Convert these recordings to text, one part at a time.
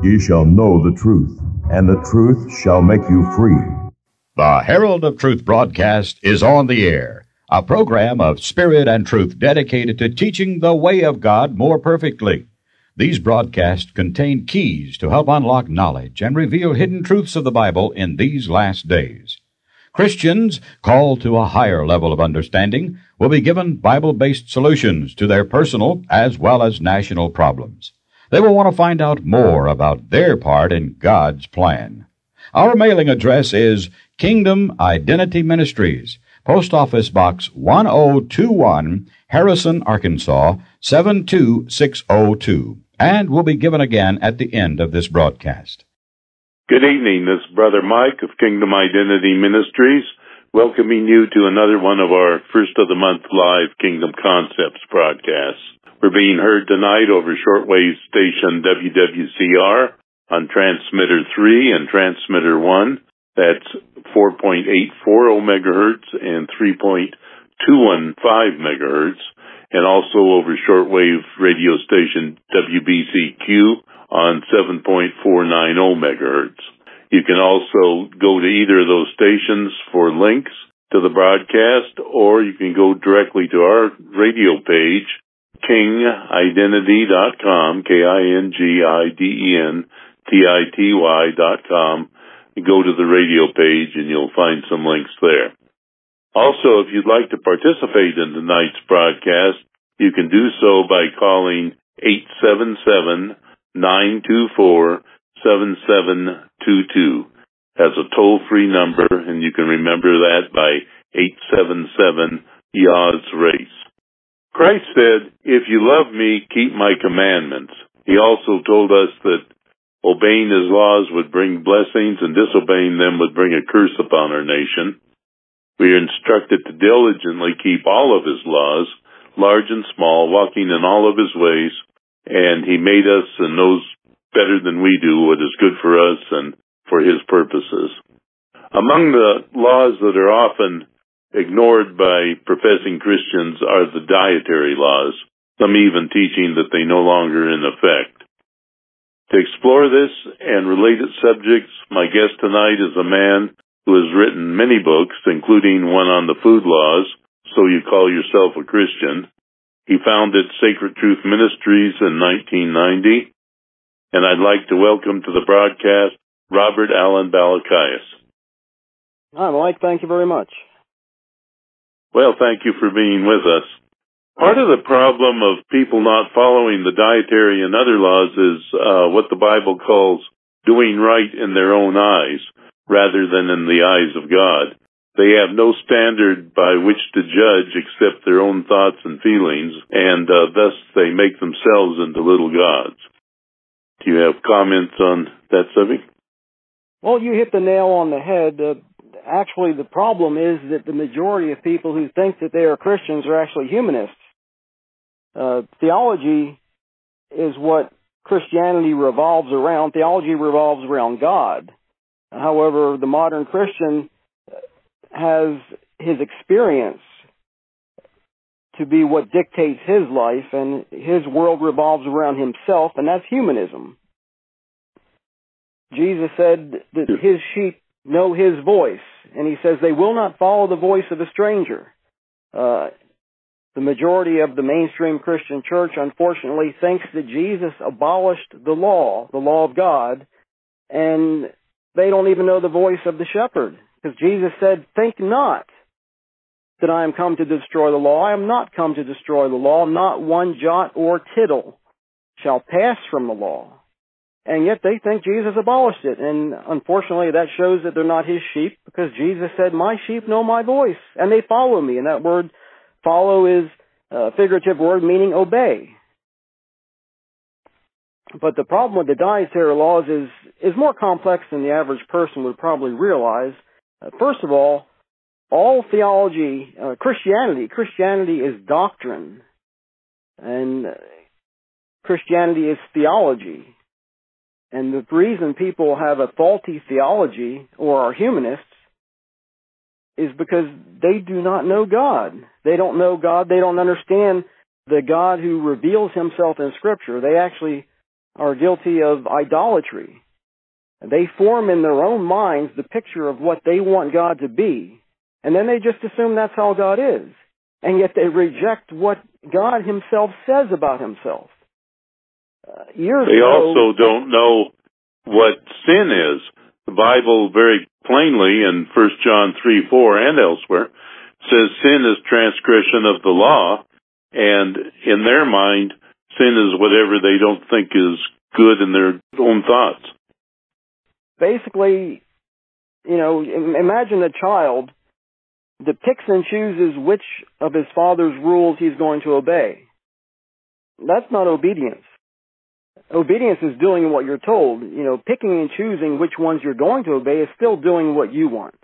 Ye shall know the truth, and the truth shall make you free. The Herald of Truth broadcast is on the air, a program of spirit and truth dedicated to teaching the way of God more perfectly. These broadcasts contain keys to help unlock knowledge and reveal hidden truths of the Bible in these last days. Christians called to a higher level of understanding will be given Bible-based solutions to their personal as well as national problems. They will want to find out more about their part in God's plan. Our mailing address is Kingdom Identity Ministries, Post Office Box 1021, Harrison, Arkansas 72602, and will be given again at the end of this broadcast. Good evening. This is Brother Mike of Kingdom Identity Ministries, welcoming you to another one of our first of the month live Kingdom Concepts broadcasts. We're being heard tonight over shortwave station WWCR on transmitter 3 and transmitter 1. That's 4.840 megahertz and 3.215 megahertz, and also over shortwave radio station WBCQ on 7.490 megahertz. You can also go to either of those stations for links to the broadcast, or you can go directly to our radio page, kingidentity.com, KINGIDENTITY.com. You go to the radio page and you'll find some links there. Also, if you'd like to participate in tonight's broadcast, you can do so by calling 877-924-7722. That's a toll-free number, and you can remember that by 877-YAWS-RACE. Christ said, "If you love me, keep my commandments." He also told us that obeying his laws would bring blessings and disobeying them would bring a curse upon our nation. We are instructed to diligently keep all of his laws, large and small, walking in all of his ways, and he made us and knows better than we do what is good for us and for his purposes. Among the laws that are often ignored by professing Christians are the dietary laws, some even teaching that they no longer in effect. To explore this and related subjects, my guest tonight is a man who has written many books, including one on the food laws, So You Call Yourself a Christian. He founded Sacred Truth Ministries in 1990, and I'd like to welcome to the broadcast Robert Allen Balakias. Hi, Mike. Thank you very much. Well, thank you for being with us. Part of the problem of people not following the dietary and other laws is what the Bible calls doing right in their own eyes rather than in the eyes of God. They have no standard by which to judge except their own thoughts and feelings, and thus they make themselves into little gods. Do you have comments on that subject? Well, you hit the nail on the head. Actually, the problem is that the majority of people who think that they are Christians are actually humanists. Theology is what Christianity revolves around. Theology revolves around God. However, the modern Christian has his experience to be what dictates his life, and his world revolves around himself, and that's humanism. Jesus said that his sheep know his voice, and he says they will not follow the voice of a stranger. The majority of the mainstream Christian church, unfortunately, thinks that Jesus abolished the law of God, and they don't even know the voice of the shepherd. Because Jesus said, "Think not that I am come to destroy the law. I am not come to destroy the law. Not one jot or tittle shall pass from the law." And yet they think Jesus abolished it. And unfortunately, that shows that they're not his sheep, because Jesus said, "My sheep know my voice, and they follow me." And that word follow is a figurative word meaning obey. But the problem with the dietary laws is more complex than the average person would probably realize. First of all theology, Christianity is doctrine, and Christianity is theology. And the reason people have a faulty theology or are humanists is because they do not know God. They don't know God. They don't understand the God who reveals himself in Scripture. They actually are guilty of idolatry. They form in their own minds the picture of what they want God to be, and then they just assume that's how God is. And yet they reject what God himself says about himself. They also don't know what sin is. The Bible very plainly in 1 John 3:4 and elsewhere says sin is transgression of the law, and in their mind, sin is whatever they don't think is good in their own thoughts. Basically, imagine a child that picks and chooses which of his father's rules he's going to obey. That's not obedience. Obedience is doing what you're told. Picking and choosing which ones you're going to obey is still doing what you want.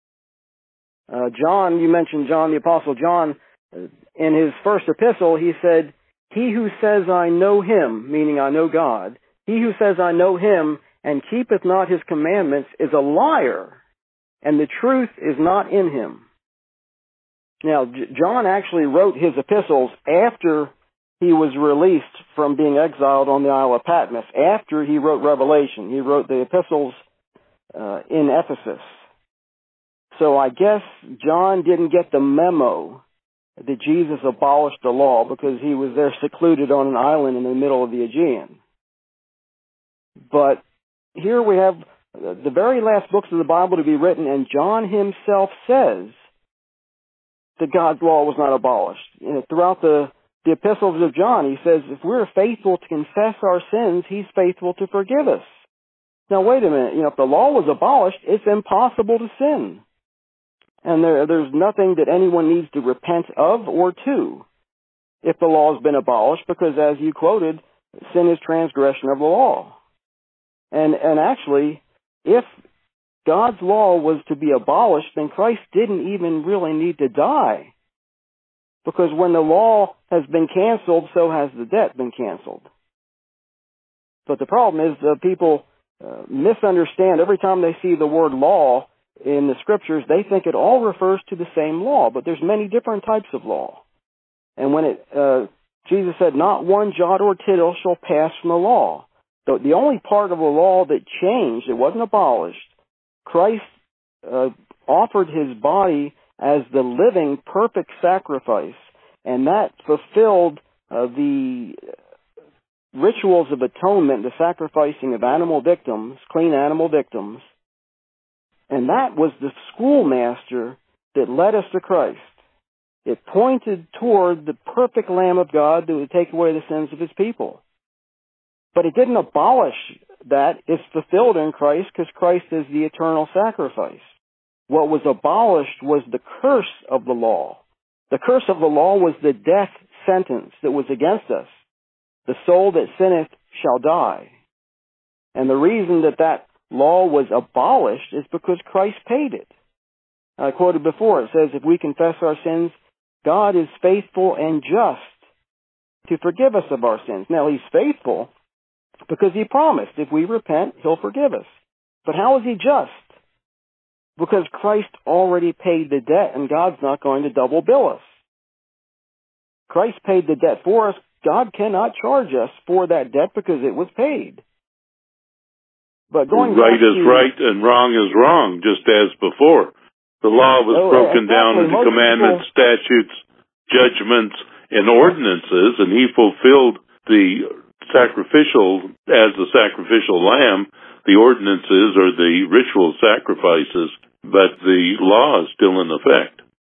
John, you mentioned John, the Apostle John, in his first epistle, he said, "He who says I know him," meaning I know God, "he who says I know him and keepeth not his commandments is a liar, and the truth is not in him." Now, John actually wrote his epistles after he was released from being exiled on the Isle of Patmos. After he wrote Revelation, he wrote the epistles in Ephesus. So I guess John didn't get the memo that Jesus abolished the law because he was there secluded on an island in the middle of the Aegean. But here we have the very last books of the Bible to be written, and John himself says that God's law was not abolished. Throughout the epistles of John, he says, if we're faithful to confess our sins, he's faithful to forgive us. Now, wait a minute. If the law was abolished, it's impossible to sin. And there's nothing that anyone needs to repent of or to if the law has been abolished, because as you quoted, sin is transgression of the law. And actually, if God's law was to be abolished, then Christ didn't even really need to die. Because when the law has been canceled, so has the debt been canceled. But the problem is people misunderstand. Every time they see the word law in the scriptures, they think it all refers to the same law, but there's many different types of law. And when Jesus said, "Not one jot or tittle shall pass from the law." The only part of the law that changed, it wasn't abolished. Christ offered his body as the living, perfect sacrifice, and that fulfilled the rituals of atonement, the sacrificing of animal victims, clean animal victims. And that was the schoolmaster that led us to Christ. It pointed toward the perfect Lamb of God that would take away the sins of his people. But it didn't abolish that. It's fulfilled in Christ because Christ is the eternal sacrifice. What was abolished was the curse of the law. The curse of the law was the death sentence that was against us. The soul that sinneth shall die. And the reason that law was abolished is because Christ paid it. I quoted before, it says, if we confess our sins, God is faithful and just to forgive us of our sins. Now, he's faithful because he promised if we repent, he'll forgive us. But how is he just? Because Christ already paid the debt, and God's not going to double bill us. Christ paid the debt for us. God cannot charge us for that debt because it was paid. But right is right and wrong is wrong, just as before. The law was broken down into commandments, statutes, judgments, and ordinances, and he fulfilled the sacrificial, as the sacrificial lamb, the ordinances or the ritual sacrifices, but the law is still in effect.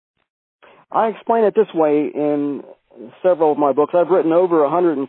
I explain it this way in several of my books. I've written or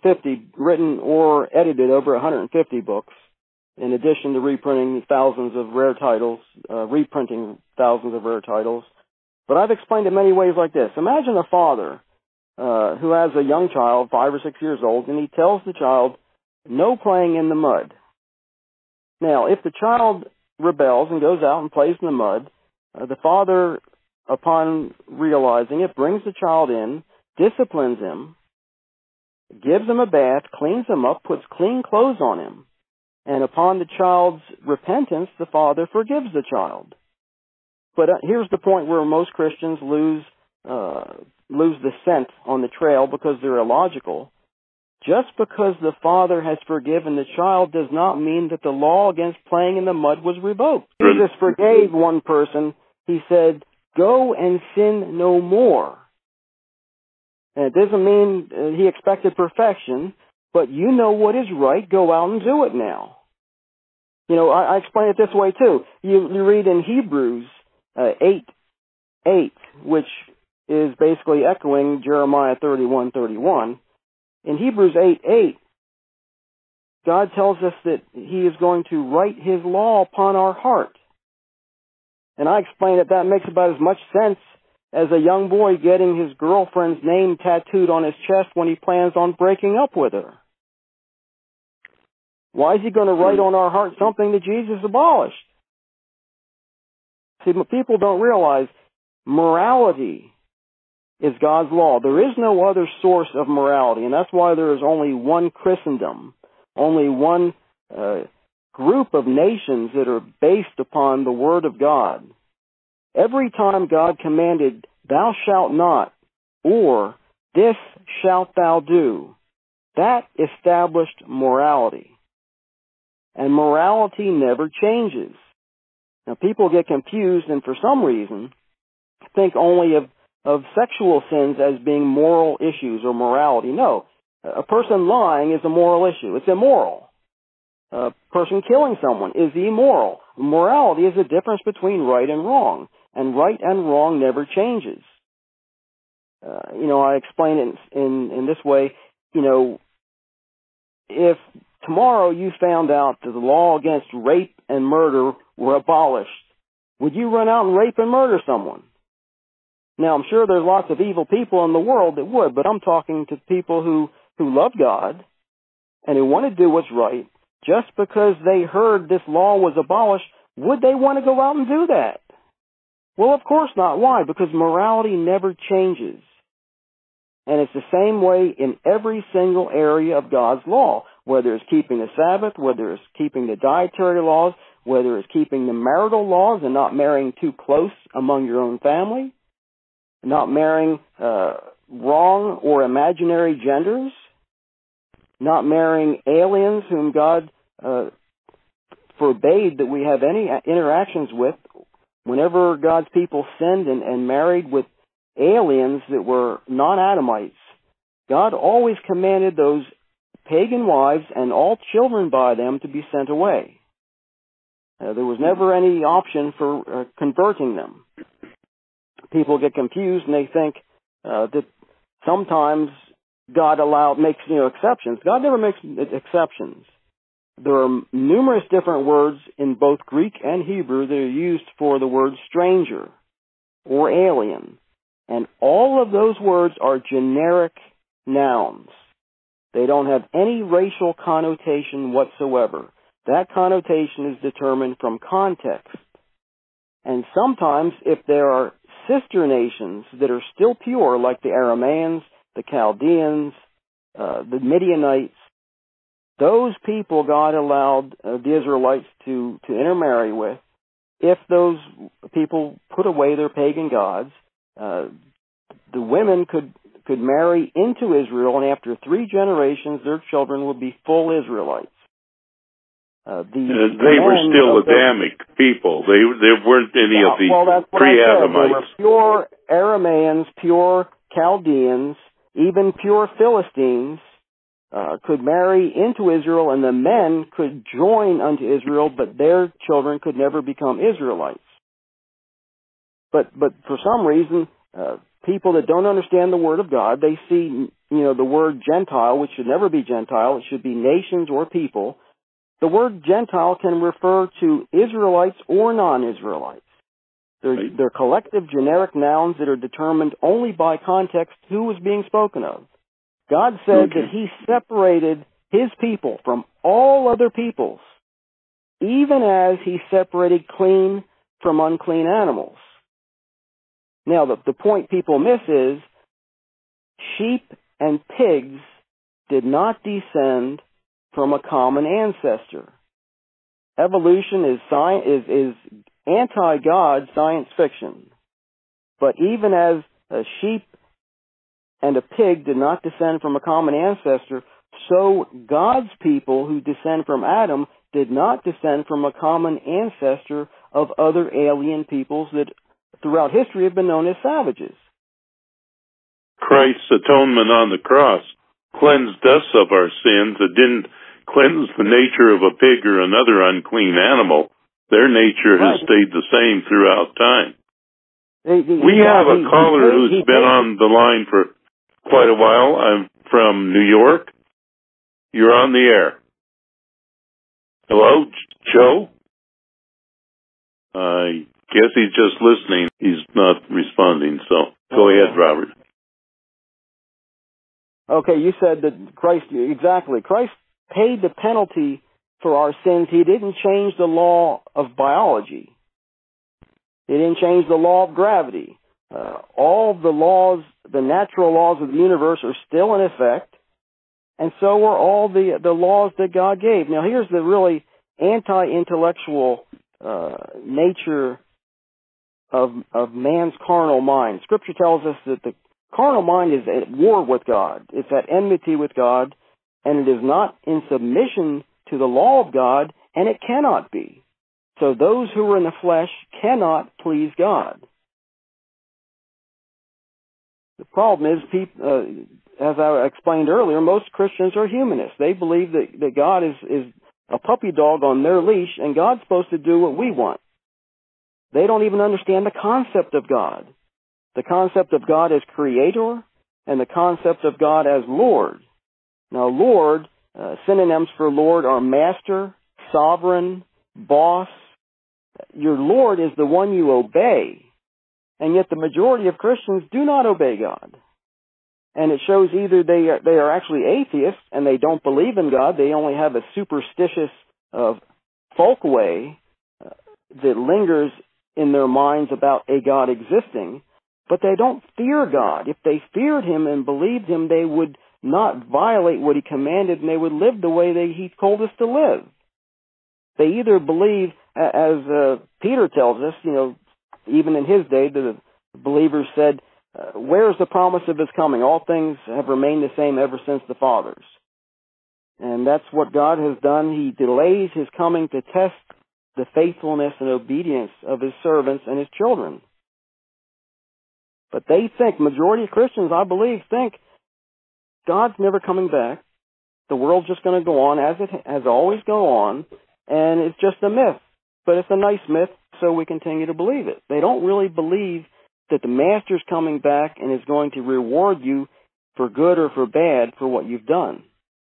edited over 150 books, in addition to reprinting thousands of rare titles, reprinting thousands of rare titles. But I've explained it many ways like this. Imagine a father who has a young child, 5 or 6 years old, and he tells the child, no playing in the mud. Now, if the child rebels and goes out and plays in the mud, the father, upon realizing it, brings the child in, disciplines him, gives him a bath, cleans him up, puts clean clothes on him. And upon the child's repentance, the father forgives the child. But here's the point where most Christians lose the scent on the trail because they're illogical. Just because the father has forgiven the child does not mean that the law against playing in the mud was revoked. Jesus forgave one person. He said, "Go and sin no more." And it doesn't mean he expected perfection, but you know what is right. Go out and do it now. I explain it this way too. You read in Hebrews 8:8, which is basically echoing Jeremiah 31:31. In Hebrews 8:8, God tells us that He is going to write His law upon our heart. And I explain that makes about as much sense as a young boy getting his girlfriend's name tattooed on his chest when he plans on breaking up with her. Why is He going to write on our heart something that Jesus abolished? See, people don't realize morality is God's law. There is no other source of morality, and that's why there is only one Christendom, only one group of nations that are based upon the Word of God. Every time God commanded, "Thou shalt not," or "This shalt thou do," that established morality. And morality never changes. Now, people get confused and for some reason think only of sexual sins as being moral issues or morality. No. A person lying is a moral issue. It's immoral. A person killing someone is immoral. Morality is the difference between right and wrong. And right and wrong never changes. I explain it in this way. If tomorrow you found out that the law against rape and murder were abolished, would you run out and rape and murder someone? Now, I'm sure there's lots of evil people in the world that would, but I'm talking to people who love God and who want to do what's right. Just because they heard this law was abolished, would they want to go out and do that? Well, of course not. Why? Because morality never changes. And it's the same way in every single area of God's law, whether it's keeping the Sabbath, whether it's keeping the dietary laws, whether it's keeping the marital laws and not marrying too close among your own family, not marrying wrong or imaginary genders, not marrying aliens whom God forbade that we have any interactions with. Whenever God's people sinned and married with aliens that were non-Adamites, God always commanded those pagan wives and all children by them to be sent away. There was never any option for converting them. People get confused and they think that sometimes God makes exceptions. God never makes exceptions. There are numerous different words in both Greek and Hebrew that are used for the word stranger or alien. And all of those words are generic nouns. They don't have any racial connotation whatsoever. That connotation is determined from context. And sometimes, if there are sister nations that are still pure, like the Arameans, the Chaldeans, the Midianites, those people God allowed the Israelites to intermarry with. If those people put away their pagan gods, the women could marry into Israel, and after 3 generations, their children would be full Israelites. They were still Adamic people. They weren't any of the pre-Adamites. They were pure Arameans, pure Chaldeans, even pure Philistines could marry into Israel, and the men could join unto Israel, but their children could never become Israelites. But for some reason, people that don't understand the Word of God, they see the word Gentile, which should never be Gentile. It should be nations or people. The word Gentile can refer to Israelites or non-Israelites. They're collective generic nouns that are determined only by context who was being spoken of. God said that He separated His people from all other peoples, even as He separated clean from unclean animals. Now, the point people miss is sheep and pigs did not descend from a common ancestor. Evolution is anti-God science fiction. But even as a sheep and a pig did not descend from a common ancestor, So God's people who descend from Adam did not descend from a common ancestor of other alien peoples that throughout history have been known as savages. Christ's atonement on the cross cleansed us of our sins. It didn't cleanse the nature of a pig or another unclean animal. Their nature has stayed the same throughout time. We have a caller who's been on the line for quite a while. I'm from New York. You're on the air. Hello, Joe? I guess he's just listening. He's not responding, so go ahead, Robert. Okay, you said that Christ paid the penalty for our sins. He didn't change the law of biology. He didn't change the law of gravity. All the laws, the natural laws of the universe are still in effect, and so are all the laws that God gave. Now, here's the really anti-intellectual nature of man's carnal mind. Scripture tells us that the carnal mind is at war with God. It's at enmity with God, and it is not in submission to the law of God, and it cannot be. So those who are in the flesh cannot please God. The problem is, as I explained earlier, most Christians are humanists. They believe that God is a puppy dog on their leash, and God's supposed to do what we want. They don't even understand the concept of God. The concept of God as creator and the concept of God as Lord. Now, Lord, synonyms for Lord are master, sovereign, boss. Your Lord is the one you obey. And yet the majority of Christians do not obey God. And it shows either they are actually atheists and they don't believe in God. They only have a superstitious folkway that lingers in their minds about a God existing. But they don't fear God. If they feared Him and believed Him, they would not violate what He commanded, and they would live the way He told us to live. They either believe, as Peter tells us, even in his day, the believers said, where is the promise of His coming? All things have remained the same ever since the fathers. And that's what God has done. He delays His coming to test the faithfulness and obedience of His servants and His children. But they think, majority of Christians, I believe, think God's never coming back. The world's just going to go on as it has always go on, and it's just a myth. But it's a nice myth, so we continue to believe it. They don't really believe that the Master's coming back and is going to reward you for good or for bad for what you've done.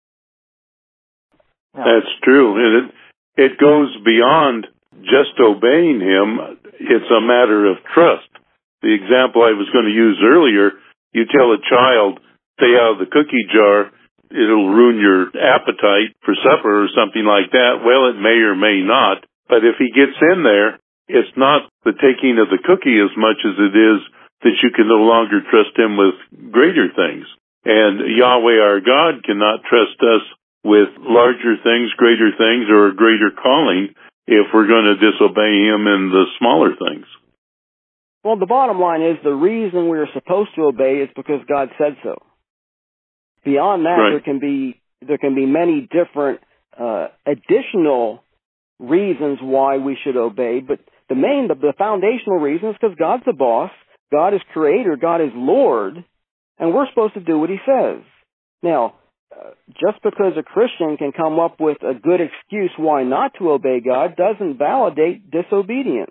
That's true. And it goes beyond just obeying Him. It's a matter of trust. The example I was going to use earlier, you tell a child, stay out of the cookie jar, it'll ruin your appetite for supper or something like that. Well, it may or may not. But if he gets in there, it's not the taking of the cookie as much as it is that you can no longer trust Him with greater things. And Yahweh our God cannot trust us with larger things, greater things, or a greater calling if we're going to disobey Him in the smaller things. Well, the bottom line is the reason we're supposed to obey is because God said so. Beyond that, there can be many different additional reasons why we should obey, but the foundational reason is because God's the boss, God is creator, God is Lord, and we're supposed to do what He says. Now, just because a Christian can come up with a good excuse why not to obey God doesn't validate disobedience.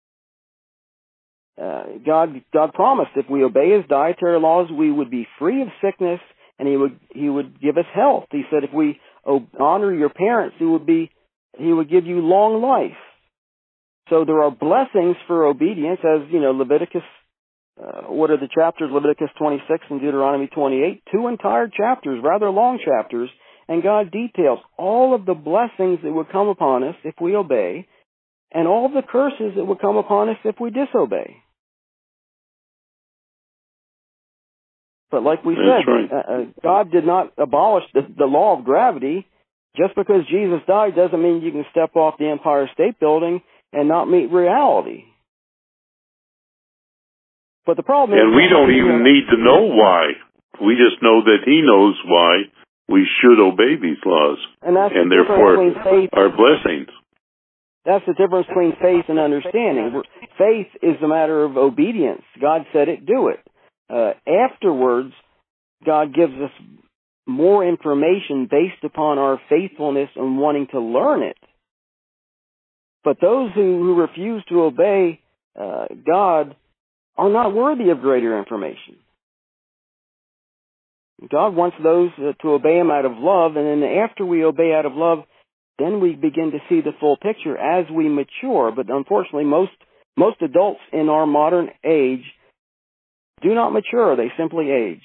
God promised if we obey His dietary laws, we would be free of sickness, and He would give us health. He said if we honor your parents, He would give you long life. So there are blessings for obedience, as Leviticus. What are the chapters? Leviticus 26 and Deuteronomy 28, 2 entire chapters, rather long chapters, and God details all of the blessings that would come upon us if we obey, and all the curses that would come upon us if we disobey. But like we said, God did not abolish the law of gravity. Just because Jesus died doesn't mean you can step off the Empire State Building and not meet reality. But the problem is... And we don't even need to know why. We just know that He knows why, we should obey these laws, and therefore our blessings. That's the difference between faith and understanding. Faith is a matter of obedience. God said it, do it. Afterwards, God gives us more information based upon our faithfulness and wanting to learn it. But those who refuse to obey God are not worthy of greater information. God wants those to obey Him out of love, and then after we obey out of love, then we begin to see the full picture as we mature. But unfortunately, most adults in our modern age do not mature. They simply age.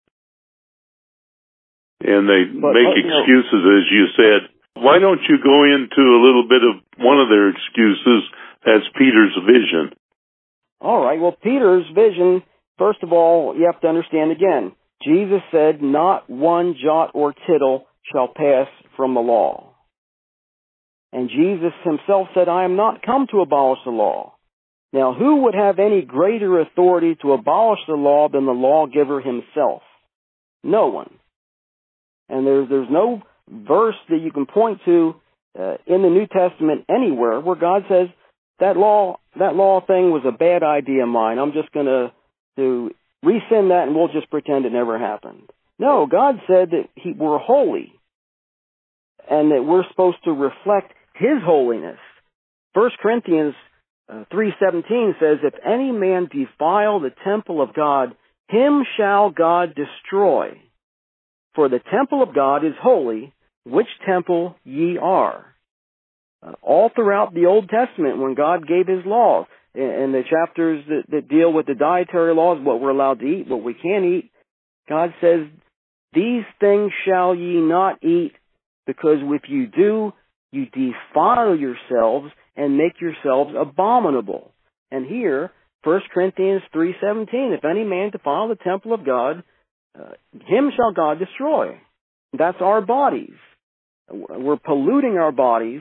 And they make excuses, as you said. Why don't you go into a little bit of one of their excuses? That's Peter's vision. All right. Well, Peter's vision, first of all, you have to understand again, Jesus said, not one jot or tittle shall pass from the law. And Jesus himself said, I am not come to abolish the law. Now, who would have any greater authority to abolish the law than the lawgiver himself? No one. And there's no verse that you can point to in the New Testament anywhere where God says, that law thing was a bad idea of mine. I'm just going to rescind that and we'll just pretend it never happened. No, God said that we're holy and that we're supposed to reflect His holiness. 1 Corinthians 3:17 says, if any man defile the temple of God, him shall God destroy. For the temple of God is holy, which temple ye are. All throughout the Old Testament, when God gave His laws, and the chapters that deal with the dietary laws, what we're allowed to eat, what we can't eat, God says, these things shall ye not eat, because if you do, you defile yourselves and make yourselves abominable. And here, 1 Corinthians 3:17, if any man defile the temple of God, him shall God destroy. That's our bodies. We're polluting our bodies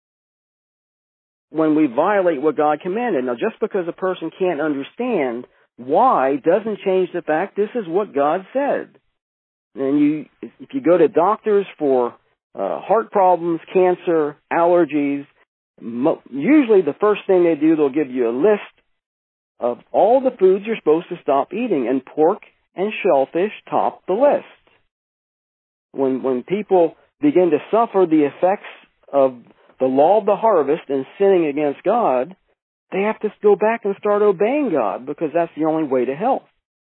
when we violate what God commanded. Now, just because a person can't understand why doesn't change the fact this is what God said. And if you go to doctors for heart problems, cancer, allergies, usually the first thing they do, they'll give you a list of all the foods you're supposed to stop eating, and pork and shellfish top the list. When people begin to suffer the effects of the law of the harvest and sinning against God, they have to go back and start obeying God, because that's the only way to health.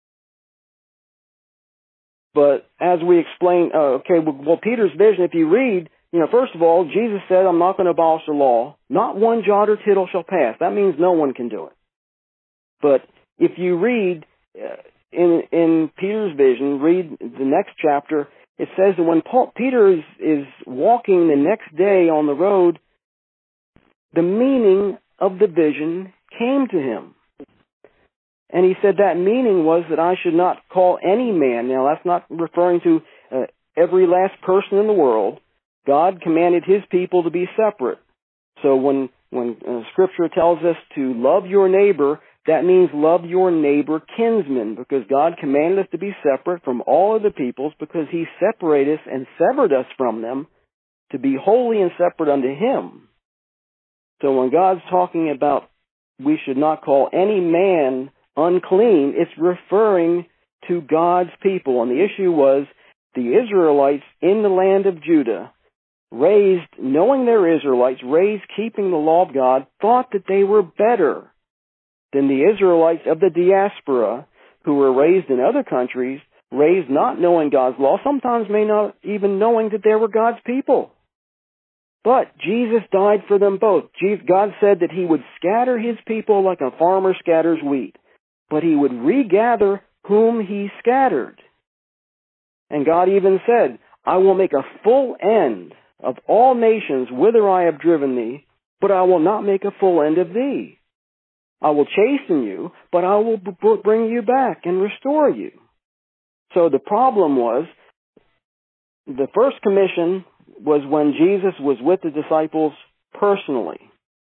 But as we explain, Peter's vision, if you read, first of all, Jesus said, I'm not going to abolish the law. Not one jot or tittle shall pass. That means no one can do it. But if you read in Peter's vision, read the next chapter, it says that when Peter is walking the next day on the road, the meaning of the vision came to him. And he said that meaning was that I should not call any man. Now, that's not referring to every last person in the world. God commanded His people to be separate. So when Scripture tells us to love your neighbor, that means love your neighbor kinsman, because God commanded us to be separate from all of the peoples, because He separated us and severed us from them to be holy and separate unto Him. So when God's talking about we should not call any man unclean, it's referring to God's people. And the issue was the Israelites in the land of Judah, raised, knowing they're Israelites, raised keeping the law of God, thought that they were better than the Israelites of the diaspora who were raised in other countries, raised not knowing God's law, sometimes may not even knowing that they were God's people. But Jesus died for them both. God said that He would scatter His people like a farmer scatters wheat, but He would regather whom He scattered. And God even said, I will make a full end of all nations whither I have driven thee, but I will not make a full end of thee. I will chasten you, but I will bring you back and restore you. So the problem was, the first commission was when Jesus was with the disciples personally.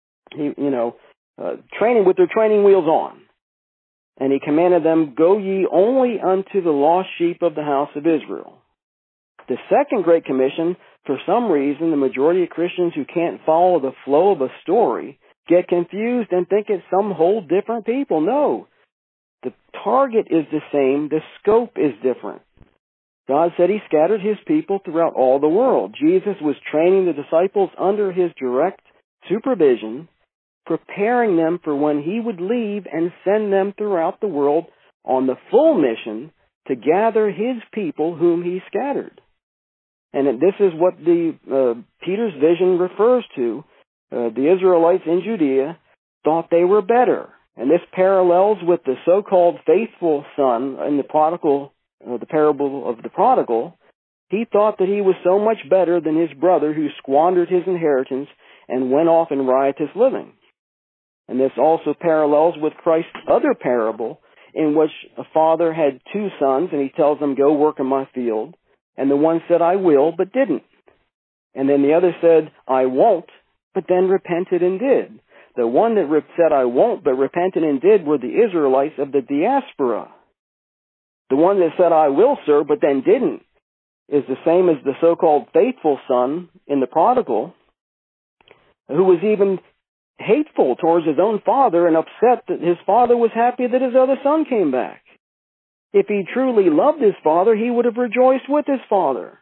Training with their training wheels on. And He commanded them, go ye only unto the lost sheep of the house of Israel. The second Great Commission, for some reason, the majority of Christians who can't follow the flow of a story get confused and think it's some whole different people. No. The target is the same. The scope is different. God said He scattered His people throughout all the world. Jesus was training the disciples under His direct supervision, preparing them for when He would leave and send them throughout the world on the full mission to gather His people whom He scattered. And this is what Peter's vision refers to. The Israelites in Judea thought they were better. And this parallels with the so-called faithful son in the parable of the prodigal. He thought that he was so much better than his brother who squandered his inheritance and went off in riotous living. And this also parallels with Christ's other parable in which a father had two sons and he tells them, go work in my field. And the one said, I will, but didn't. And then the other said, I won't, but then repented and did. The one that said, I won't, but repented and did were the Israelites of the diaspora. The one that said, I will, sir, but then didn't, is the same as the so-called faithful son in the prodigal, who was even hateful towards his own father and upset that his father was happy that his other son came back. If he truly loved his father, he would have rejoiced with his father.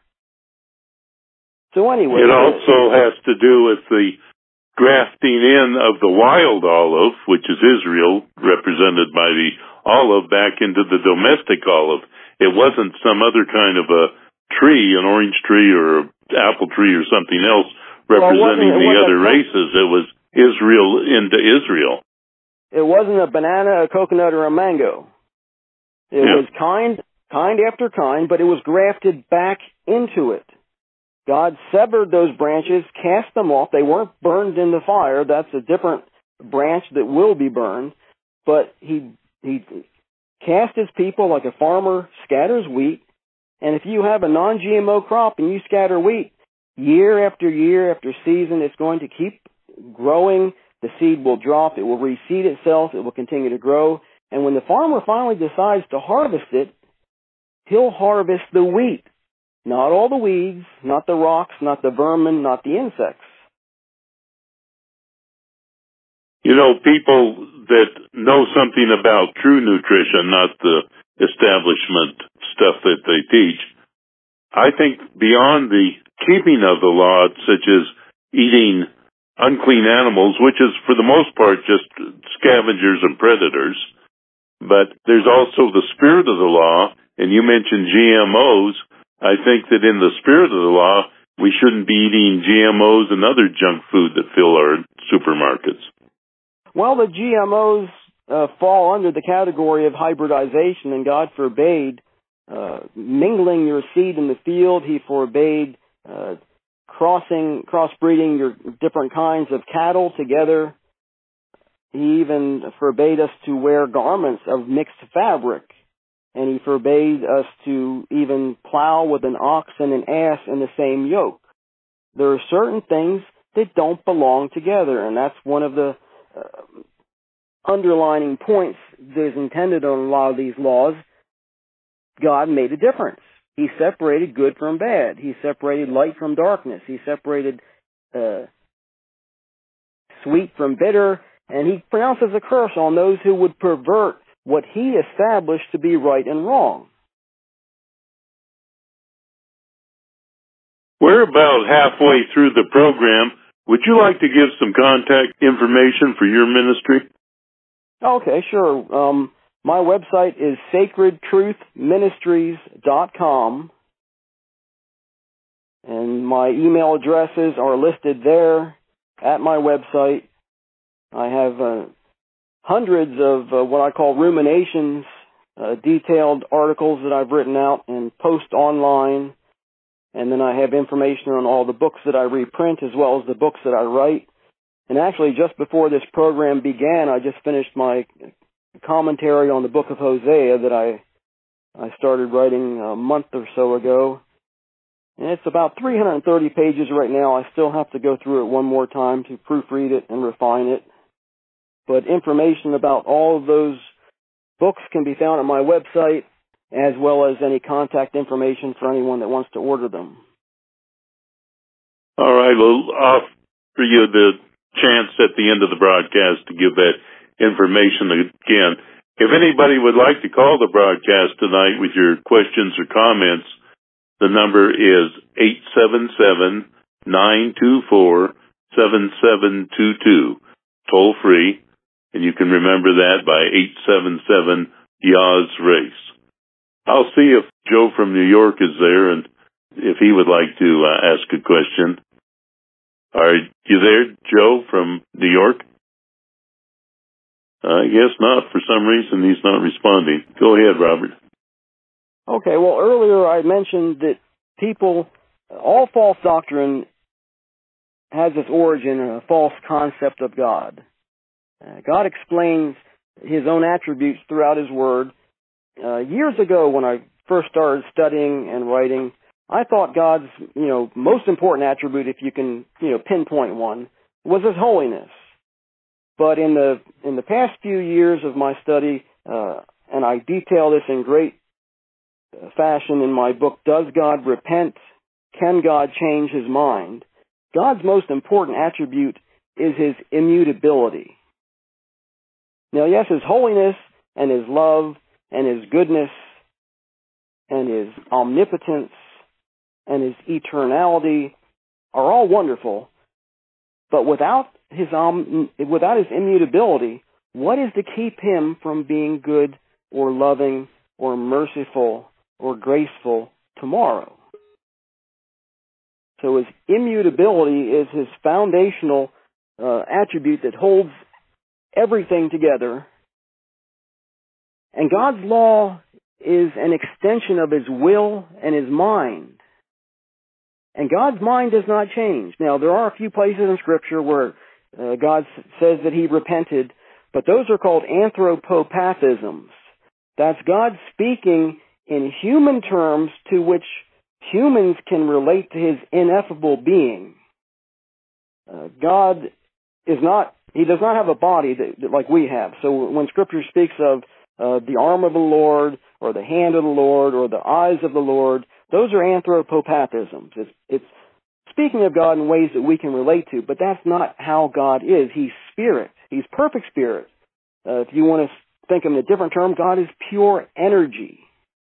So anyway... It also has to do with the grafting in of the wild olive, which is Israel, represented by the olive, back into the domestic olive. It wasn't some other kind of a tree, an orange tree or an apple tree or something else representing the other races. It was Israel into Israel. It wasn't a banana, a coconut, or a mango. It was kind after kind, but it was grafted back into it. God severed those branches, cast them off. They weren't burned in the fire. That's a different branch that will be burned. But he cast His people like a farmer scatters wheat. And if you have a non-GMO crop and you scatter wheat, year after season, it's going to keep growing. The seed will drop. It will reseed itself. It will continue to grow. And when the farmer finally decides to harvest it, he'll harvest the wheat. Not all the weeds, not the rocks, not the vermin, not the insects. You know, people that know something about true nutrition, not the establishment stuff that they teach, I think beyond the keeping of the law, such as eating unclean animals, which is for the most part just scavengers and predators, but there's also the spirit of the law, and you mentioned GMOs. I think that in the spirit of the law, we shouldn't be eating GMOs and other junk food that fill our supermarkets. Well, the GMOs fall under the category of hybridization, and God forbade mingling your seed in the field. He forbade crossbreeding your different kinds of cattle together. He even forbade us to wear garments of mixed fabric. And He forbade us to even plow with an ox and an ass in the same yoke. There are certain things that don't belong together, and that's one of the underlining points that is intended on a lot of these laws. God made a difference. He separated good from bad. He separated light from darkness. He separated sweet from bitter, and He pronounces a curse on those who would pervert what He established to be right and wrong. We're about halfway through the program. Would you like to give some contact information for your ministry? Okay, sure. My website is sacredtruthministries.com, and my email addresses are listed there at my website. I have hundreds of what I call ruminations, detailed articles that I've written out and post online. And then I have information on all the books that I reprint as well as the books that I write. And actually, just before this program began, I just finished my commentary on the book of Hosea that I started writing a month or so ago. And it's about 330 pages right now. I still have to go through it one more time to proofread it and refine it. But information about all of those books can be found on my website. as well as any contact information for anyone that wants to order them. All right, well, I'll offer you the chance at the end of the broadcast to give that information again. If anybody would like to call the broadcast tonight with your questions or comments, the number is 877-924-7722, toll free, and you can remember that by 877-YAWS-RACE. I'll see if Joe from New York is there and if he would like to ask a question. Are you there, Joe from New York? I guess not. For some reason, he's not responding. Go ahead, Robert. Okay, well, earlier I mentioned that all false doctrine has its origin in a false concept of God. God explains his own attributes throughout his word. Years ago, when I first started studying and writing, I thought God's, most important attribute, if you can, pinpoint one, was his holiness. But in the past few years of my study, and I detail this in great fashion in my book, Does God Repent? Can God Change His Mind? God's most important attribute is his immutability. Now, yes, his holiness and his love and his goodness and his omnipotence and his eternality are all wonderful, but without his immutability, what is to keep him from being good or loving or merciful or graceful tomorrow? So his immutability is his foundational attribute that holds everything together. And God's law is an extension of his will and his mind. And God's mind does not change. Now, there are a few places in Scripture where God says that he repented, but those are called anthropopathisms. That's God speaking in human terms to which humans can relate to his ineffable being. God does not have a body like we have. So when Scripture speaks of the arm of the Lord, or the hand of the Lord, or the eyes of the Lord, those are anthropopathisms. It's speaking of God in ways that we can relate to, but that's not how God is. He's spirit. He's perfect spirit. If you want to think in a different term, God is pure energy.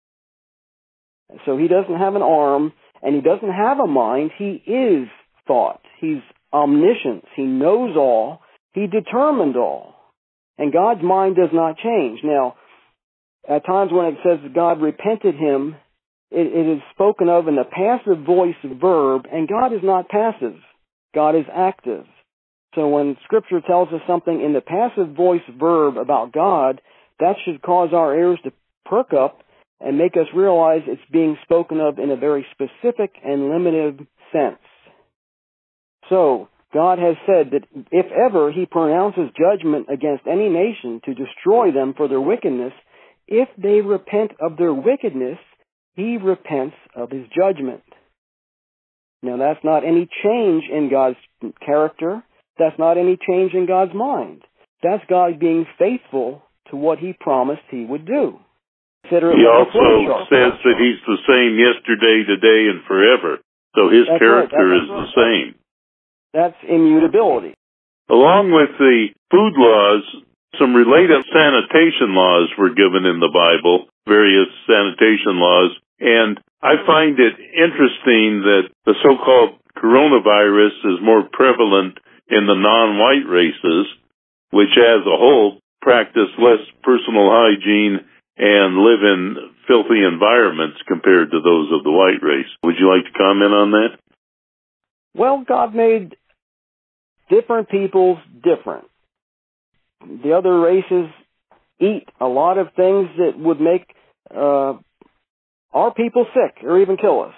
So he doesn't have an arm, and he doesn't have a mind. He is thought. He's omniscience. He knows all. He determined all. And God's mind does not change. Now, at times when it says God repented him, it is spoken of in the passive voice verb, and God is not passive. God is active. So when Scripture tells us something in the passive voice verb about God, that should cause our ears to perk up and make us realize it's being spoken of in a very specific and limited sense. So, God has said that if ever he pronounces judgment against any nation to destroy them for their wickedness, if they repent of their wickedness, he repents of his judgment. Now, that's not any change in God's character. That's not any change in God's mind. That's God being faithful to what he promised he would do. He also says that he's the same yesterday, today, and forever. So his character is the same. That's immutability. Along with the food laws, some related sanitation laws were given in the Bible, various sanitation laws, and I find it interesting that the so-called coronavirus is more prevalent in the non-white races, which as a whole practice less personal hygiene and live in filthy environments compared to those of the white race. Would you like to comment on that? Well, God made different peoples different. The other races eat a lot of things that would make our people sick or even kill us.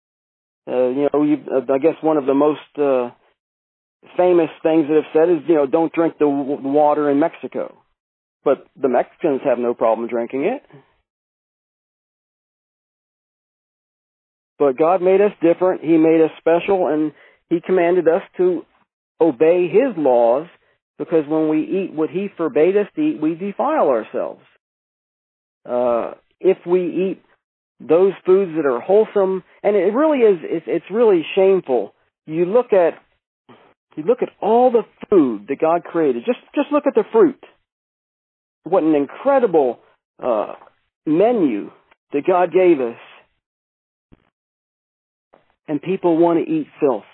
I guess one of the most famous things that have said is, don't drink the water in Mexico. But the Mexicans have no problem drinking it. But God made us different. He made us special, and he commanded us to obey his laws, because when we eat what he forbade us to eat, we defile ourselves. if we eat those foods that are wholesome. And it really is, it's really shameful. You look at all the food that God created. Just look at the fruit. What an incredible menu that God gave us. And people want to eat filth.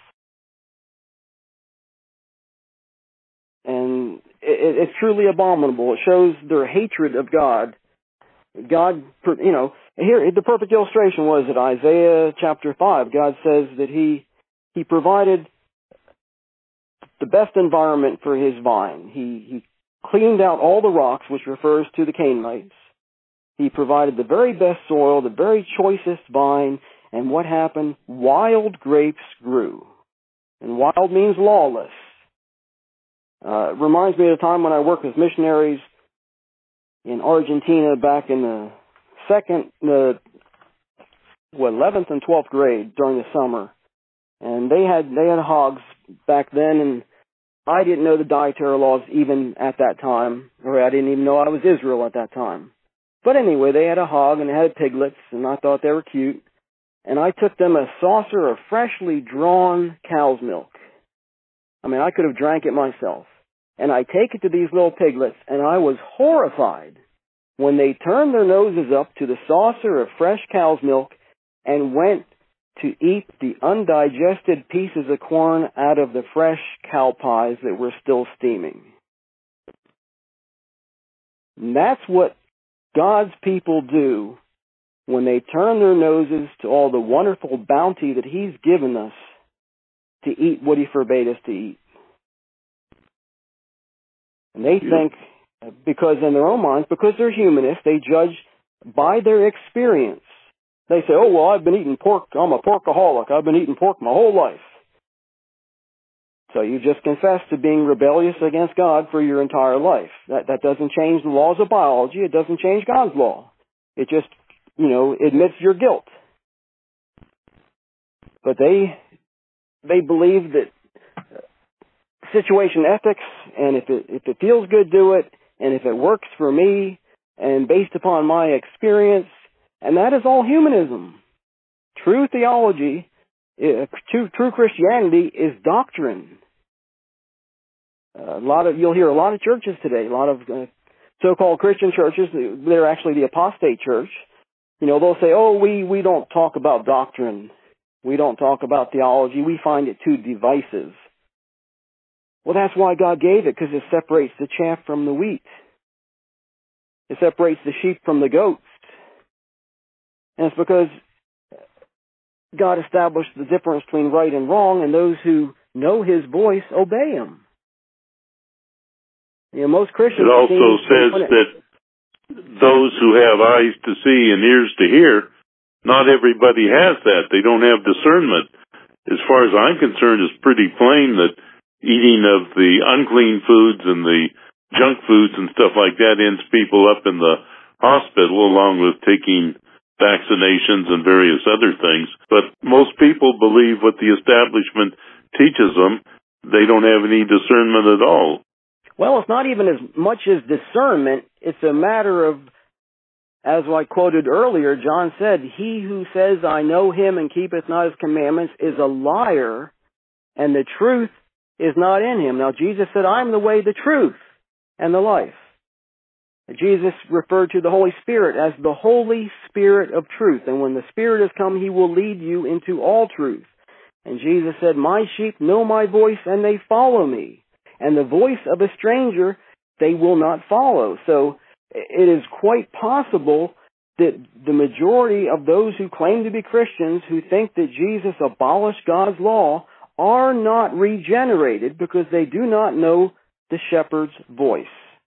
And it's truly abominable. It shows their hatred of God. God, here, the perfect illustration was at Isaiah chapter 5. God says that He provided the best environment for His vine. He cleaned out all the rocks, which refers to the Canaanites. He provided the very best soil, the very choicest vine, and what happened? Wild grapes grew. And wild means lawless. It reminds me of a time when I worked with missionaries in Argentina back in the 11th and 12th grade during the summer. And they had hogs back then, and I didn't know the dietary laws even at that time, or I didn't even know I was Israel at that time. But anyway, they had a hog and they had piglets, and I thought they were cute. And I took them a saucer of freshly drawn cow's milk. I mean, I could have drank it myself. And I take it to these little piglets, and I was horrified when they turned their noses up to the saucer of fresh cow's milk and went to eat the undigested pieces of corn out of the fresh cow pies that were still steaming. And that's what God's people do when they turn their noses to all the wonderful bounty that He's given us to eat what He forbade us to eat. And they think, because in their own minds, because they're humanists, they judge by their experience. They say, oh, well, I've been eating pork. I'm a porkaholic. I've been eating pork my whole life. So you just confess to being rebellious against God for your entire life. That doesn't change the laws of biology. It doesn't change God's law. It just, admits your guilt. But they believe that situation ethics, and if it feels good, do it, and if it works for me, and based upon my experience, and that is all humanism. True theology, true Christianity is doctrine. You'll hear a lot of churches today, a lot of so-called Christian churches, they're actually the apostate church. They'll say, oh, we don't talk about doctrine. We don't talk about theology. We find it too divisive. Well, that's why God gave it, because it separates the chaff from the wheat. It separates the sheep from the goats. And it's because God established the difference between right and wrong, and those who know His voice obey Him. Most Christians... It also says that those who have eyes to see and ears to hear, not everybody has that. They don't have discernment. As far as I'm concerned, it's pretty plain that eating of the unclean foods and the junk foods and stuff like that ends people up in the hospital, along with taking vaccinations and various other things. But most people believe what the establishment teaches them. They don't have any discernment at all. Well, it's not even as much as discernment. It's a matter of, as I quoted earlier, John said, he who says, I know Him and keepeth not His commandments is a liar, and the truth is not in him. Now, Jesus said, I'm the way, the truth, and the life. Jesus referred to the Holy Spirit as the Holy Spirit of truth. And when the Spirit has come, He will lead you into all truth. And Jesus said, my sheep know my voice, and they follow me. And the voice of a stranger they will not follow. So it is quite possible that the majority of those who claim to be Christians, who think that Jesus abolished God's law, are not regenerated because they do not know the shepherd's voice.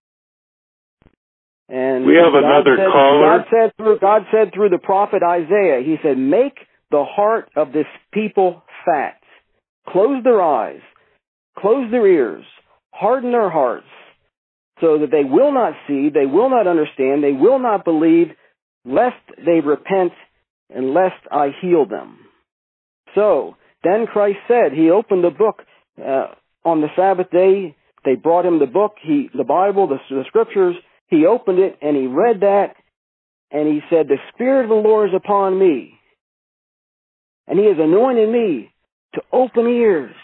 And we have another caller. God said through the prophet Isaiah, He said, make the heart of this people fat. Close their eyes, close their ears, harden their hearts, so that they will not see, they will not understand, they will not believe, lest they repent and lest I heal them. So, then Christ said, He opened the book on the Sabbath day. They brought Him the book, the Bible, the Scriptures. He opened it and He read that, and he said, the Spirit of the Lord is upon me, and he has anointed me to open ears,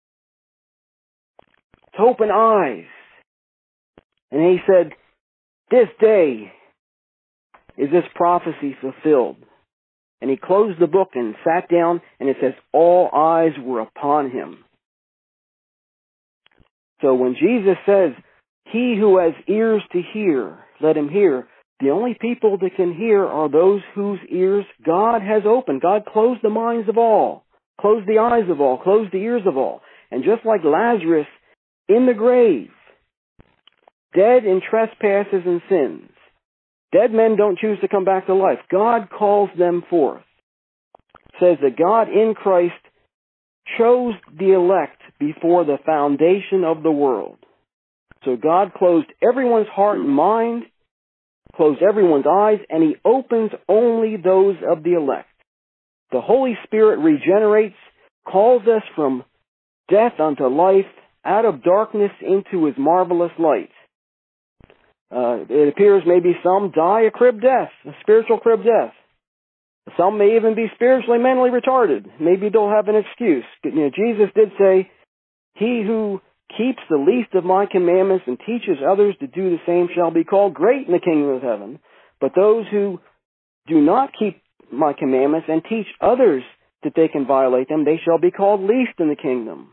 to open eyes. And he said, this day is this prophecy fulfilled. And he closed the book and sat down, and it says, all eyes were upon him. So when Jesus says, he who has ears to hear, let him hear, the only people that can hear are those whose ears God has opened. God closed the minds of all, closed the eyes of all, closed the ears of all. And just like Lazarus in the grave, dead in trespasses and sins, dead men don't choose to come back to life. God calls them forth. It says that God in Christ chose the elect before the foundation of the world. So God closed everyone's heart and mind, closed everyone's eyes, and he opens only those of the elect. The Holy Spirit regenerates, calls us from death unto life, out of darkness into his marvelous light. It appears maybe some die a crib death, a spiritual crib death. Some may even be spiritually, mentally retarded. Maybe they'll have an excuse. Jesus did say, he who keeps the least of my commandments and teaches others to do the same shall be called great in the kingdom of heaven. But those who do not keep my commandments and teach others that they can violate them, they shall be called least in the kingdom.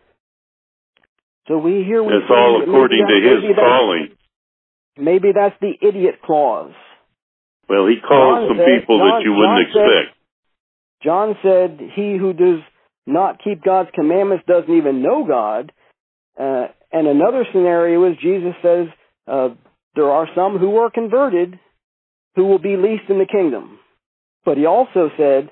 So it's all according to his calling. Maybe that's the idiot clause. Well, he calls some people that you wouldn't expect. John said, he who does not keep God's commandments doesn't even know God. And another scenario is Jesus says there are some who are converted who will be least in the kingdom. But he also said,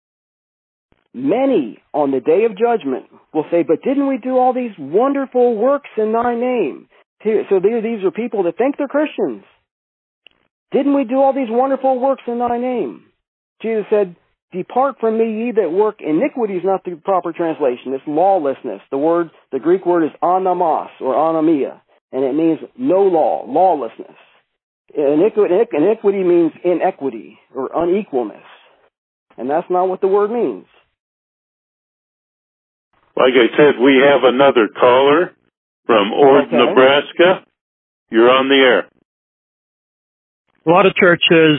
many on the day of judgment will say, but didn't we do all these wonderful works in thy name? So these are people that think they're Christians. Didn't we do all these wonderful works in thy name? Jesus said, depart from me, ye that work iniquity is not the proper translation. It's lawlessness. The Greek word is anamos or anomia, and it means no law, lawlessness. Iniquity means inequity or unequalness, and that's not what the word means. Like I said, we have another caller from Ord, Nebraska. You're on the air. A lot of churches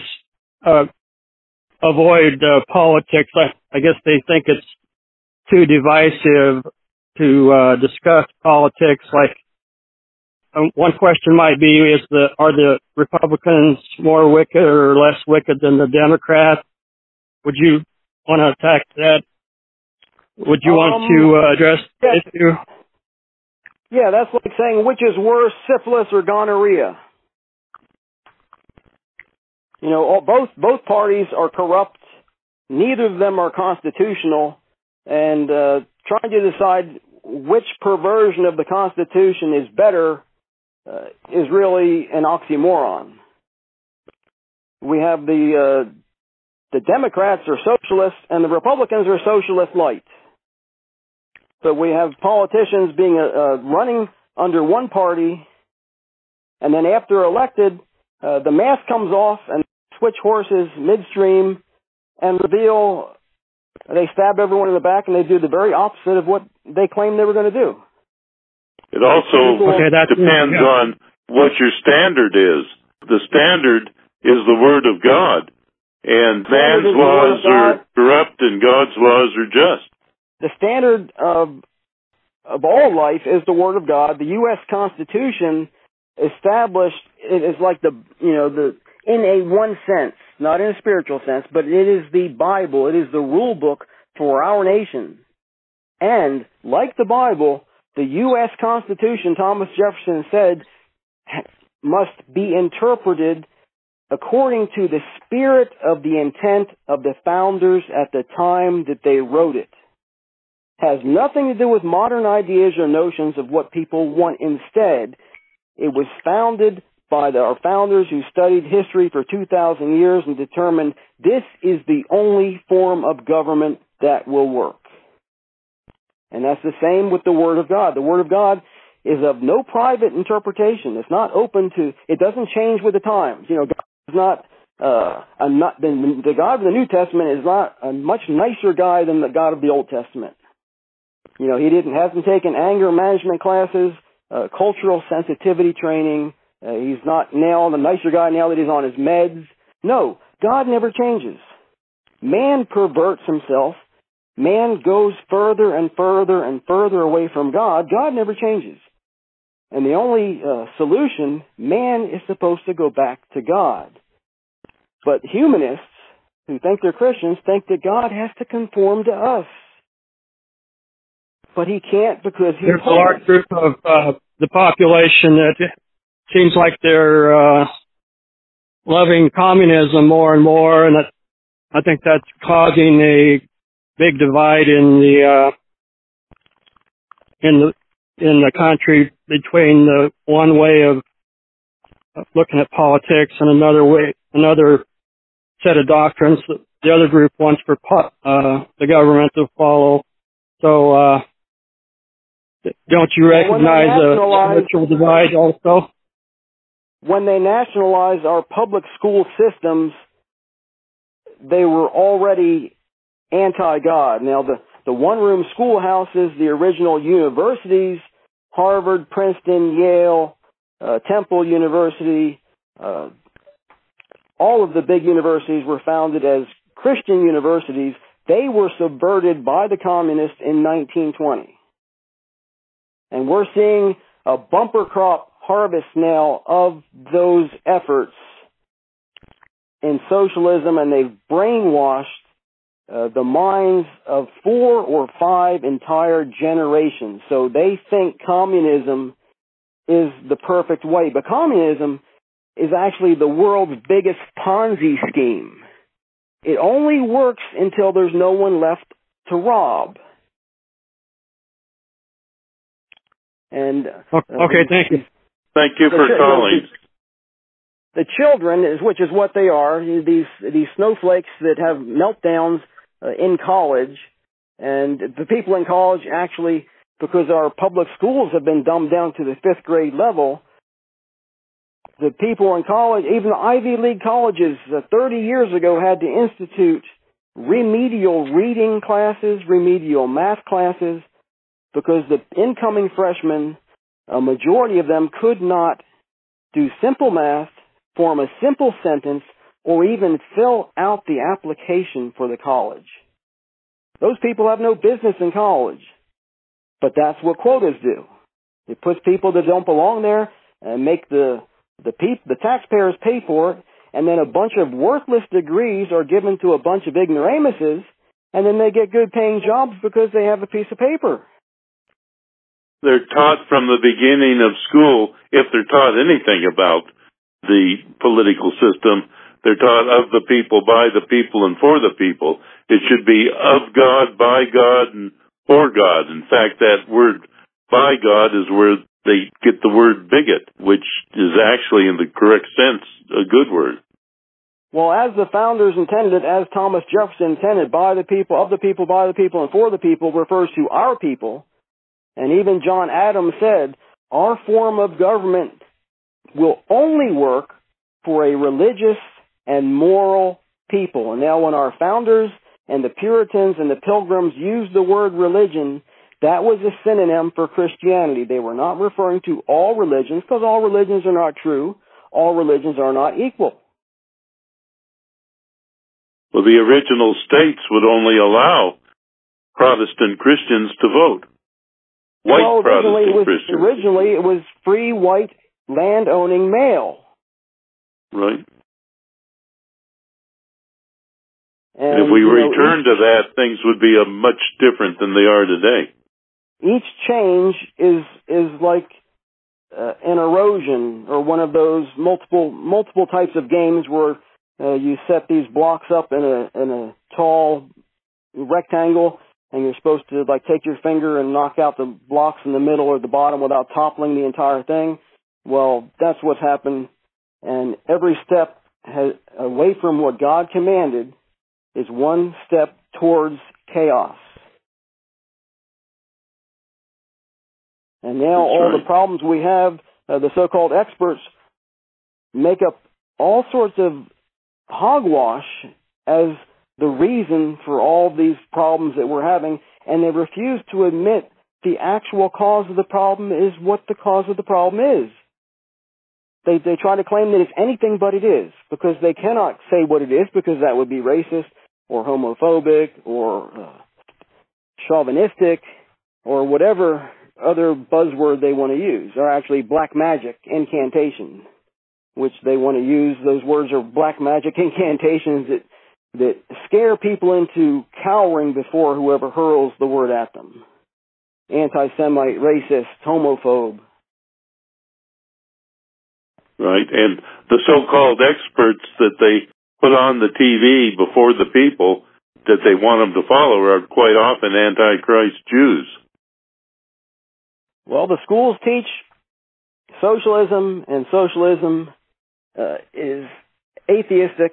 avoid politics. I guess they think it's too divisive to discuss politics. Like one question might be: are the Republicans more wicked or less wicked than the Democrats? Would you want to attack that? Would you want to address the issue? Yeah, that's like saying which is worse, syphilis or gonorrhea. You know, both parties are corrupt. Neither of them are constitutional. And trying to decide which perversion of the Constitution is better is really an oxymoron. We have the Democrats are socialists and the Republicans are socialist light. But we have politicians being running under one party, and then after elected, the mask comes off and switch horses midstream and reveal they stab everyone in the back and they do the very opposite of what they claimed they were going to do. It also depends on what your standard is. The standard is the Word of God, and man's laws are corrupt and God's laws are just. The standard of all life is the Word of God. The U.S. Constitution established it is like in a one sense, not in a spiritual sense, but it is the Bible. It is the rule book for our nation. And like the Bible, the U.S. Constitution, Thomas Jefferson said, must be interpreted according to the spirit of the intent of the founders at the time that they wrote it. Has nothing to do with modern ideas or notions of what people want. Instead, it was founded by our founders who studied history for 2,000 years and determined this is the only form of government that will work. And that's the same with the Word of God. The Word of God is of no private interpretation. It's not open to, it doesn't change with the times. God is not the God of the New Testament is not a much nicer guy than the God of the Old Testament. You know, he hasn't taken anger management classes, cultural sensitivity training. He's not now the nicer guy now that he's on his meds. No, God never changes. Man perverts himself. Man goes further and further and further away from God. God never changes. And the only solution, man is supposed to go back to God. But humanists who think they're Christians think that God has to conform to us. But he can't because he's There's a large group of the population that seems like they're loving communism more and more, and I think that's causing a big divide in the country between the one way of looking at politics and another set of doctrines that the other group wants for the government to follow. So don't you recognize a spiritual divide also? When they nationalized our public school systems, they were already anti-God. Now, the one-room schoolhouses, the original universities, Harvard, Princeton, Yale, Temple University, all of the big universities were founded as Christian universities. They were subverted by the communists in 1920. And we're seeing a bumper crop harvest now of those efforts in socialism, and they've brainwashed the minds of 4 or 5 entire generations. So they think communism is the perfect way. But communism is actually the world's biggest Ponzi scheme. It only works until there's no one left to rob. And okay, thank you. Thank you for calling. The children, which is what they are, these snowflakes that have meltdowns in college, and the people in college actually, because our public schools have been dumbed down to the 5th grade level, the people in college, even the Ivy League colleges 30 years ago had to institute remedial reading classes, remedial math classes, because the incoming freshmen, a majority of them could not do simple math, form a simple sentence, or even fill out the application for the college. Those people have no business in college. But that's what quotas do. It puts people that don't belong there and make the taxpayers pay for it, and then a bunch of worthless degrees are given to a bunch of ignoramuses, and then they get good paying jobs because they have a piece of paper. They're taught from the beginning of school, if they're taught anything about the political system, they're taught of the people, by the people, and for the people. It should be of God, by God, and for God. In fact, that word by God is where they get the word bigot, which is actually, in the correct sense, a good word. Well, as the founders intended, as Thomas Jefferson intended, by the people, of the people, by the people, and for the people refers to our people. And even John Adams said, our form of government will only work for a religious and moral people. And now when our founders and the Puritans and the Pilgrims used the word religion, that was a synonym for Christianity. They were not referring to all religions, because all religions are not true. All religions are not equal. Well, the original states would only allow Protestant Christians to vote. Originally it was free white land-owning male. Right. And if we return to that, things would be much different than they are today. Each change is like an erosion, or one of those multiple types of games where you set these blocks up in a tall rectangle, and you're supposed to take your finger and knock out the blocks in the middle or the bottom without toppling the entire thing. Well, that's what's happened, and every step away from what God commanded is one step towards chaos. And now all the problems we have, the so-called experts make up all sorts of hogwash as the reason for all these problems that we're having, and they refuse to admit the actual cause of the problem is what the cause of the problem is. They try to claim that it's anything but it is, because they cannot say what it is, because that would be racist or homophobic or chauvinistic or whatever other buzzword they want to use, or actually black magic, incantation, which they want to use. Those words are black magic incantations that scare people into cowering before whoever hurls the word at them. Anti-Semite, racist, homophobe. Right, and the so-called experts that they put on the TV before the people that they want them to follow are quite often Antichrist Jews. Well, the schools teach socialism, and socialism is atheistic,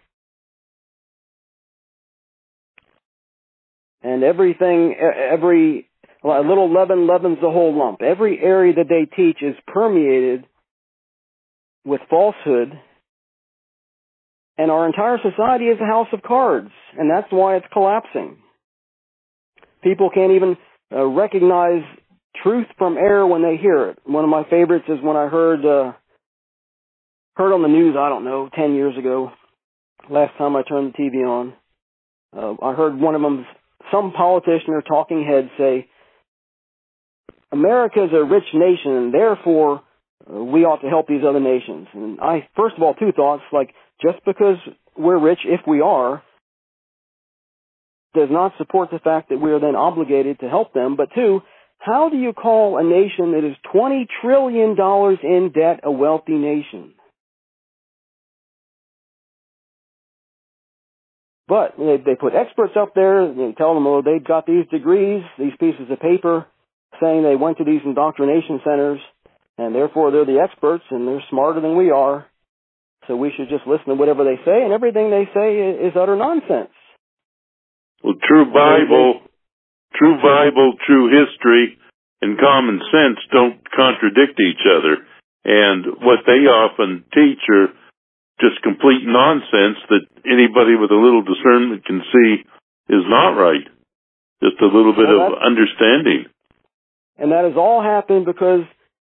and every little leaven leavens the whole lump. Every area that they teach is permeated with falsehood, and our entire society is a house of cards, and that's why it's collapsing. People can't even recognize truth from error when they hear it. One of my favorites is when I heard on the news, 10 years ago, last time I turned the TV on, I heard one of them, some politician or talking head say, America is a rich nation, and therefore we ought to help these other nations. And first of all, two thoughts, like, just because we're rich, if we are, does not support the fact that we are then obligated to help them. But two, how do you call a nation that is $20 trillion in debt a wealthy nation? But they put experts up there, they tell them, they've got these degrees, these pieces of paper, saying they went to these indoctrination centers, and therefore they're the experts, and they're smarter than we are, so we should just listen to whatever they say, and everything they say is utter nonsense. Well, true Bible, true history, and common sense don't contradict each other, and what they often teach are just complete nonsense that anybody with a little discernment can see is not right. Just a little bit of understanding. And that has all happened because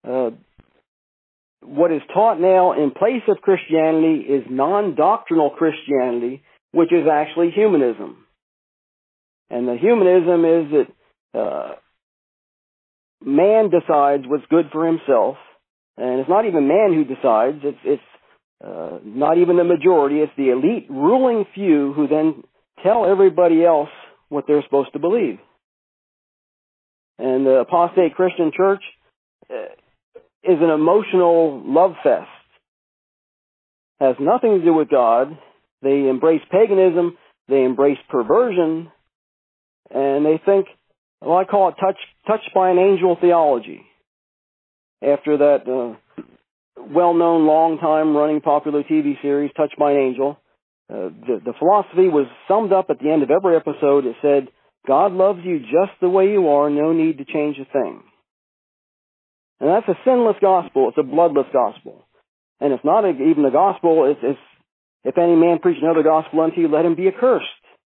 what is taught now in place of Christianity is non-doctrinal Christianity, which is actually humanism. And the humanism is that man decides what's good for himself, and it's not even man who decides, it's not even the majority, it's the elite ruling few who then tell everybody else what they're supposed to believe. And the apostate Christian church is an emotional love fest. Has nothing to do with God. They embrace paganism, they embrace perversion, and they think, I call it touched by an angel theology. After that well-known, long-time running popular TV series, Touched by an Angel, the philosophy was summed up at the end of every episode. It said, God loves you just the way you are, no need to change a thing. And that's a sinless gospel. It's a bloodless gospel. And it's not even a gospel. It's if any man preach another gospel unto you, let him be accursed.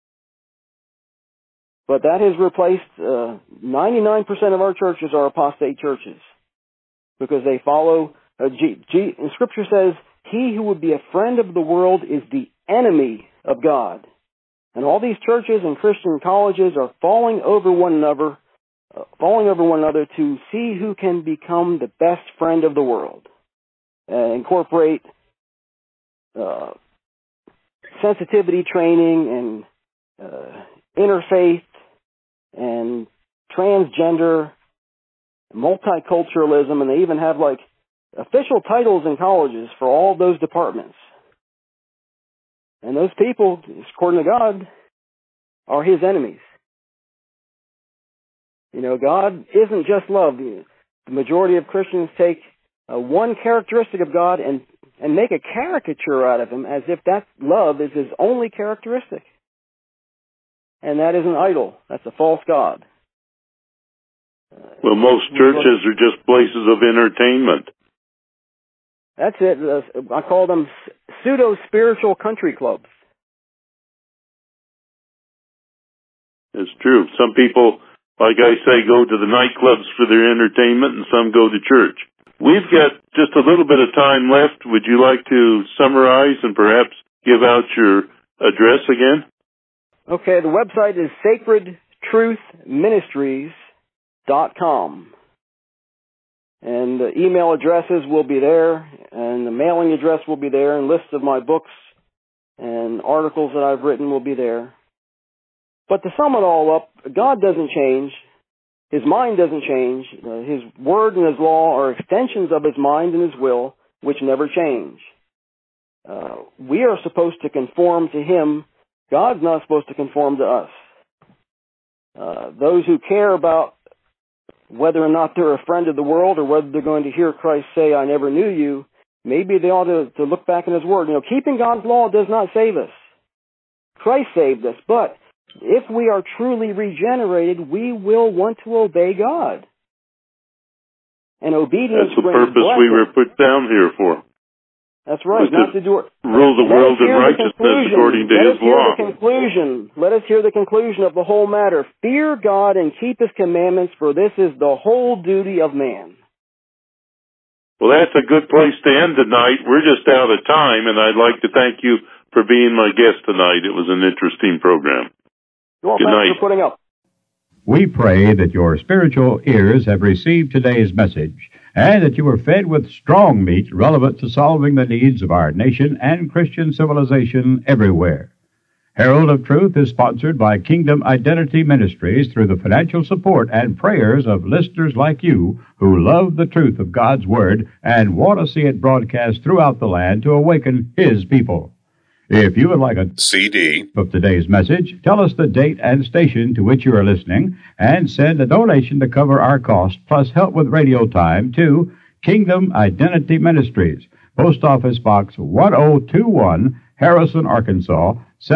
But that has replaced 99% of our churches are apostate churches because they follow. And Scripture says, he who would be a friend of the world is the enemy of God. And all these churches and Christian colleges are falling over one another to see who can become the best friend of the world. Incorporate sensitivity training and interfaith and transgender, multiculturalism, and they even have official titles in colleges for all those departments. And those people, according to God, are his enemies. God isn't just love. The majority of Christians take one characteristic of God and make a caricature out of him as if that love is his only characteristic. And that is an idol. That's a false God. Well, most churches are just places of entertainment. That's it. I call them pseudo-spiritual country clubs. It's true. Some people, like I say, go to the nightclubs for their entertainment, and some go to church. We've got just a little bit of time left. Would you like to summarize and perhaps give out your address again? Okay, the website is sacredtruthministries.com. And the email addresses will be there, and the mailing address will be there, and lists of my books and articles that I've written will be there. But to sum it all up, God doesn't change. His mind doesn't change. His word and his law are extensions of his mind and his will, which never change. We are supposed to conform to him. God's not supposed to conform to us. Those who care about whether or not they're a friend of the world or whether they're going to hear Christ say, I never knew you, maybe they ought to look back in his word. You know, keeping God's law does not save us. Christ saved us, but if we are truly regenerated, we will want to obey God. And obedience That's the brings purpose blessing. we were put down here for. That's right, not to do it. Rule the world in righteousness according to his law. Let us hear the conclusion of the whole matter. Fear God and keep his commandments, for this is the whole duty of man. Well, that's a good place to end tonight. We're just out of time, and I'd like to thank you for being my guest tonight. It was an interesting program. Well, good thanks night. for putting up. We pray that your spiritual ears have received today's message and that you were fed with strong meat relevant to solving the needs of our nation and Christian civilization everywhere. Herald of Truth is sponsored by Kingdom Identity Ministries through the financial support and prayers of listeners like you who love the truth of God's Word and want to see it broadcast throughout the land to awaken His people. If you would like a CD of today's message, tell us the date and station to which you are listening and send a donation to cover our costs plus help with radio time to Kingdom Identity Ministries, Post Office Box 1021, Harrison, Arkansas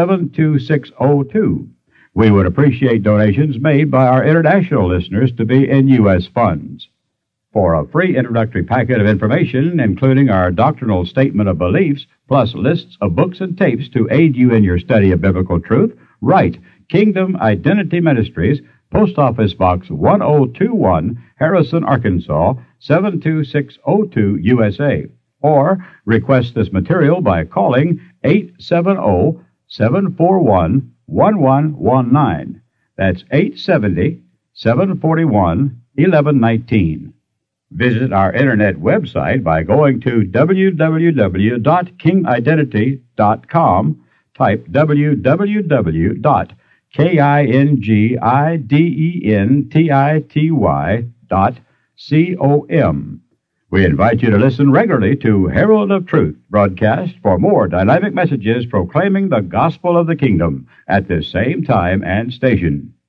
72602. We would appreciate donations made by our international listeners to be in U.S. funds. For a free introductory packet of information, including our doctrinal statement of beliefs, plus lists of books and tapes to aid you in your study of biblical truth, write Kingdom Identity Ministries, Post Office Box 1021, Harrison, Arkansas 72602, USA. Or request this material by calling 870-741-1119. That's 870-741-1119. Visit our internet website by going to www.kingidentity.com. Type www.kingidentity.com. We invite you to listen regularly to Herald of Truth broadcast for more dynamic messages proclaiming the gospel of the kingdom at this same time and station.